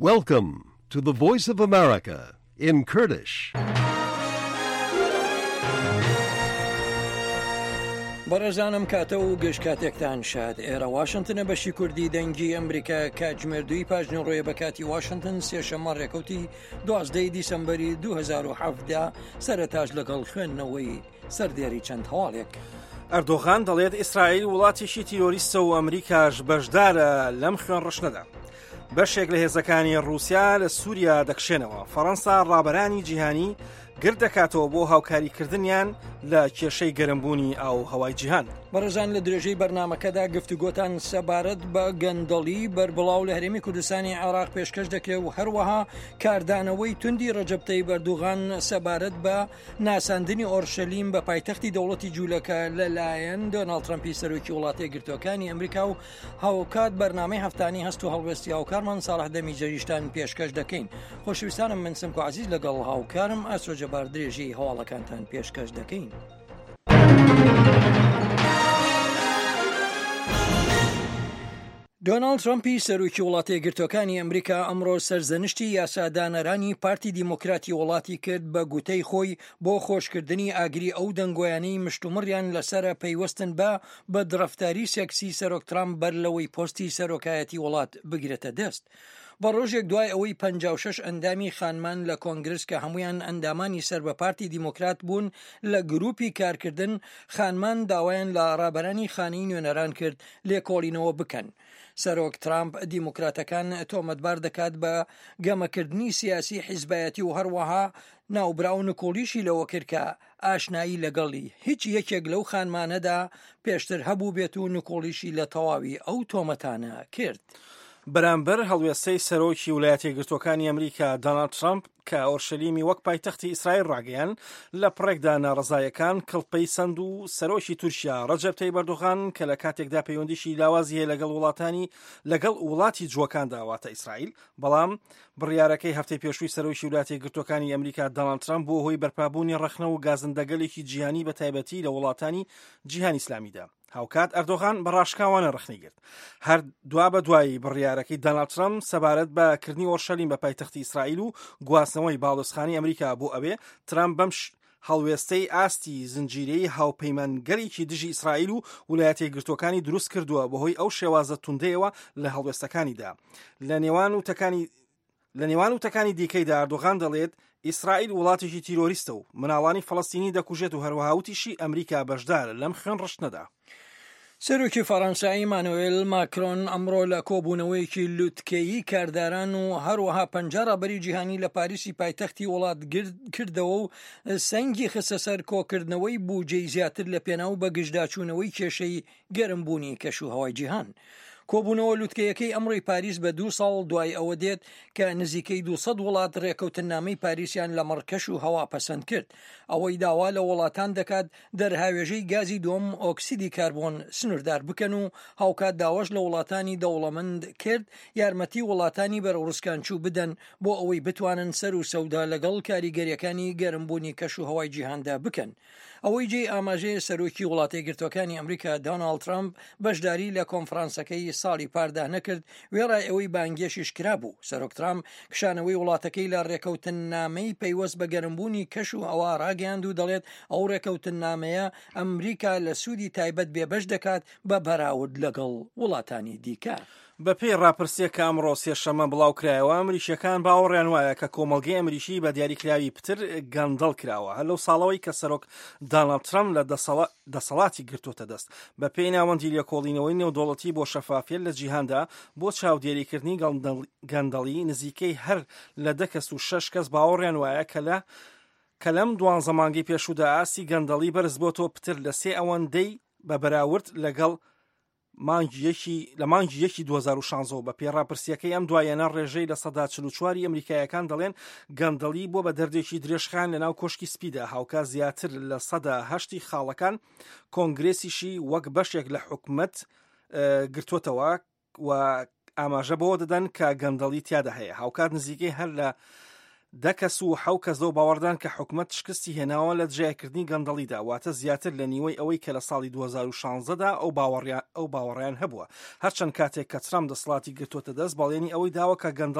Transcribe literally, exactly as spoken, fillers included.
Welcome to the Voice of America in Kurdish. بەڕێزانم کاتە و گەشت کاتێکتان شاد ئێرە واشنگتنە بەشی کوردی دەنگی ئەمریکا کاتژمێر دوی پاژنی ڕۆیە بە کاتی واشنگتن سێشەمە ڕێکەوتی دوازدەی دیسەمبەری دوو هەزار و هەڤدا سەرەتاش لەگەڵ خوێندنەوەی سەردێری چەند هەواڵێک. ئەردۆغان دەڵێت ئیسرائیل وڵاتێکی تیرۆریستە و ئەمریکاش بەشدارە لەم خوێن ڕشنەدا. بەشێک لە هێزەکانی ڕووسیا لە سووریا دەکشێنەوە. فەڕەنسا ڕابەرانی جیهانی گرد دەکاتەوە بۆ هاوکاریکردنیان لە کێشەی گەرمبوونی ئاو هەوای جیهان. بەڕێزان لە درێژەی بەرنامەکەدا گفتوگۆتان سەبارەت بە گەندەڵی بەربڵاو لە هەرێمی کوردستانی عێراق پێشکەش دەکرێت و هەروەها کاردانەوەی توندی ڕەجەب تەیب ئەردۆغان سەبارەت بە ناساندنی ئۆرشەلیم بە پایتەختی دەوڵەتی جوولەکە لەلایەن دۆناڵد ترەمپی سەرۆکی وڵاتە یەکگرتووەکانی ئەمریکا و هاوکات بەرنامەی هەفتانەی هەست و هەڵوێستی هاوکارمان ساڵح دەمیجەریشتان پێشکەش دەکەین. خۆشەویستانم من سمک و عەزیز لەگەڵ هاوکارم ئاسۆ جەبار درێژەی هەواڵەکانتان پێشکەش دەکەین. دۆناڵد ترەمپی سەرۆکی وڵاتە یەکگرتووەکانی ئەمریکا ئەمڕۆ سەرزەنشتی یاسادانەرانی پارتی دیموکراتی وڵاتی کرد بە گوتەی خۆی بۆ خۆشکردنی ئاگری ئەو دەنگۆیانەی مشتومڕیان لەسرە پەیوەستن بە بە درەفتاری سێکسی سەرۆک ترامپ بەر لەوەی پۆستی سەرۆکایەتی وڵات بگرێتە دەست. بە ڕۆژێک دوای ئەوەی پەنجا و شەش ئەندامی خانمان لە کۆنگرس کە هەمویان ئەندامانی سەر بە پارتی دیموکرات بوون لە گروپی کارکردن خانمان داوایان لە ڕابەرانی خانەی نوێنەران کرد لێکۆڵینەوە بکەن. سەرۆک ترامپ دیموکراتەکان تۆمەتبار دەکات بە گەمەکردنی سیاسی حیزبایەتی و هەروەها ناوبراو نکۆڵیشی لەوە کرد کە ئاشنایی لەگەڵی هیچ یەکێک لەو خانمانەدا پێشتر هەبوو بێت و نکۆڵیشی لە تەواوی ئەو تۆمەتانە کرد. بەرامبەر هەڵوێستەی سەرۆکی ویلایەتە یەکگرتووەکانی ئەمریکا دۆناڵد ترەمپ کە ئۆرشەلیمی وەک پایتەختی ئیسرائیل ڕاگەیان لە پڕێکدا ناڕەزایەکان کڵپەی سەند و سەرۆکی تورکیا ڕەجەب تەیب ئەردۆغان کە لە کاتێکدا پەیوەندیشی لاوازی هەیە لەگەڵ وڵاتانی لەگەڵ وڵاتی جووەکاندا واتە ئیسرائیل، بەڵام بڕیارەکەی هەفتەی پێشووی سەرۆکی ویلایەتە یەکگرتووەکانی ئەمریکا دۆناڵد ترەمپ بۆ هۆی بەرپابوونی ڕەخنە و گازندەگەلێکی جیهانی بە تایبەتی لە وڵاتانی جیهانی ئیسلامیدا. هاوکات ئەردۆغان بەڕاشکاوانە ڕخنی گرت. هەر دوا بە دوایی بڕیارەکەی دۆناڵد ترەمپ سەبارەت بە کردنی ئۆرشەلیم بە پایتەختی ئیسرائیل و گواستنەوەی باڵۆزخانی ئەمریکا بۆ ئەوێ ترەمپ بەم هەڵوێستەی ئاستی زنجیرەی هاوپەیمانگەرێکی دژی ئیسرائیل و ویلایەتە یەکگرتووەکانی دروست کردووە بەهۆی ئەو شێوازە توندەیەوە لە هەڵوێستەکانیدا. لە نێوان وتەکانی لە نێوان وتەکانی دیکەیدا ئەردۆغان دەڵێت ئیسرائیل وڵاتێکی تیرۆریستە و مناڵانی فەڵەستینی دەکوژێت و هەروەها وتیشی ئەمریکا بەشدارە لەم خوێن ڕشنەدا. سەرۆکی فەڕەنسایی مانوێل ماکرۆن ئەمڕۆ لە کۆبوونەوەیەکی لوتکەیی کارداران و هەروەها پەنجا ڕابەری جیهانی لە پاریسی پایتەختی وڵات کردەوە و سەنگی خستە سەر کۆکردنەوەی بوجەی زیاتر لە پێناو بە گشتداچوونەوەی کێشەی گەرمبوونی کەش و هەوای جیهان. کۆبوونەوە لوتکەیەکەی ئەمڕۆی پاریس بە دوو ساڵ دوای ئەوە دێت کە نزیکەی دووسەد وڵات ڕێکەوتنامەی پاریسیان لە مەڕکەش و هەوا پەسەند کرد. ئەوەی داوا لە وڵاتان دەکات دەرهاوێژەی گازی دۆم ئۆکسیدی کاربۆن سنووردار بکەن و هاوکات داواش لە وڵاتانی دەوڵەمەند کرد یارمەتی وڵاتانی بەرەو ڕووسکانچوو بدەن بۆ ئەوەی بتوانن سەر و سەودا لەگەڵ کاریگەریەکانی گەرمبوونی کەش و هەوای جیهاندا بکەن. ئەوەی جێ ئاماژەیە سەرۆکی وڵاتە یەکگرتووەکانی ئەمریکا دۆناڵد ترەمپ بەشداری لە کۆنفرانسەکەی ساڵی پاردا نەکرد وێڕای ئەوەی بانگێشیش کرا بوو. سەرۆک ترەمپ کشانەوەی وڵاتەکەی لە ڕێکەوتنامەی پەیوەست بە گەرمبوونی کەش و ئەوە ڕاگەیاند و دەڵێت ئەو ڕێکەوتنامەیە ئەمریکا لە سوودی تایبەت بێبەش دەکات بە بەراورد لەگەڵ وڵاتانی دیکە. بە پێی ڕاپرسیەکە ئەمڕۆ سێشەمە بڵاو کرایەوە ئەمریکیەکان باوەڕیان وایە کە کۆمەڵگەی ئەمریکی بە دیاریکراوی پتر گەندەڵ کراوە هەر لەو ساڵەوەی کە سەرۆک دۆناڵد ترەمپ لە دەسەڵاتی گرتوتە دەست. بە پێی ناوەندی لێکۆڵینەوەی نێودەوڵەتی بۆ شەفافیت لە جیهاندا بۆ چاودێریکردنی گەندەڵی نزیکەی هەر لە دە کەس و شەش کەس باوەڕیان وایە کە لە کە لەم دوانزە مانگەی پێشوودا ئاستی گەندەڵی بەرز بۆتەوە پتر لە سێ ئەوەندەی بە بەراورد لەگەڵ لە مانگی یەکی دوو هەزار و شانزە بە پێی ڕاپرسیەکەی ئەم دوایەنە ڕێژەی لە سەدا چل و چواری ئەمریکایەکان دەڵێن گەندەڵی بۆ بە دەردێکی درێژخان لە ناو کۆشکی سپیدا. هاوکات زیاتر لە سەدا هەشتی خاڵەکان کۆنگرێسیشی وەک بەشێک لە حکومەت گرتوتەوە و ئاماژە بەوە دەدەن کە گەندەڵی تیادا هەیە. هاوکات نزیکەی هەر لە دە کەس و حەو کەس لەو باوەڕدان کە حکومەت شکستی هێناوە لە جیاکردنی گەندەڵیدا واتە زیاتر لە نیوەی ئەوەی کە لە ساڵی دوو هەزار و شانزەدا ئەو باوەڕیان ئەو باوەڕیان هەبووە. هەرچەند کاتێک کە ترەمپ دەسەڵاتی گرتوتە دەست بەڵێنی ئەوەی داوە کە گەندەڵ